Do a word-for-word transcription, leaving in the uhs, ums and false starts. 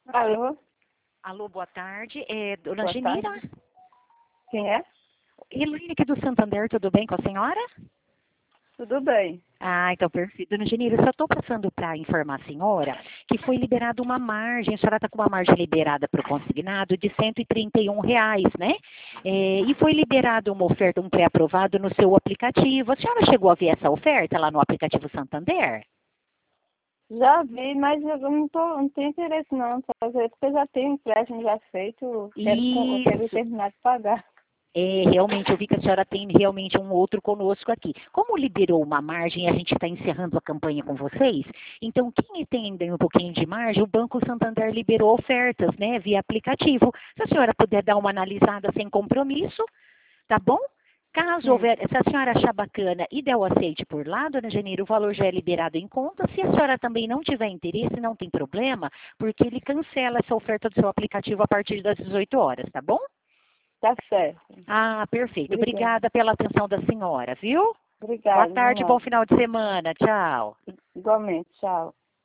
Alô? Alô, boa tarde. É Dona Boa Genira? tarde. Quem é? Elaine aqui do Santander, tudo bem com a senhora? Tudo bem. Ah, então perfeito. Dona Genira, eu só estou passando para informar a senhora que foi liberada uma margem, a senhora está com uma margem liberada para o consignado de cento e trinta e um reais, né? É, e foi liberada uma oferta, um pré-aprovado no seu aplicativo. A senhora chegou a ver essa oferta lá no aplicativo Santander? Já vi, mas eu não, tô, não tenho interesse não, fazer, porque eu já tenho um empréstimo já feito, eu quero, com- eu quero Isso. terminar de pagar. É, realmente, eu vi que a senhora tem realmente um outro conosco aqui. Como liberou uma margem e a gente está encerrando a campanha com vocês, então quem tem ainda um pouquinho de margem, o Banco Santander liberou ofertas, né, via aplicativo. Se a senhora puder dar uma analisada sem compromisso, tá bom? Caso Hum, houver, se a senhora achar bacana e der o aceite por lá, dona Janeiro, o valor já é liberado em conta. Se a senhora também não tiver interesse, não tem problema, porque ele cancela essa oferta do seu aplicativo a partir das dezoito horas, tá bom? tá certo. Ah, perfeito. Obrigada. Obrigada pela atenção da senhora, viu? Boa Obrigada, tarde, bom não, final de semana. Tchau. igualmente, tchau.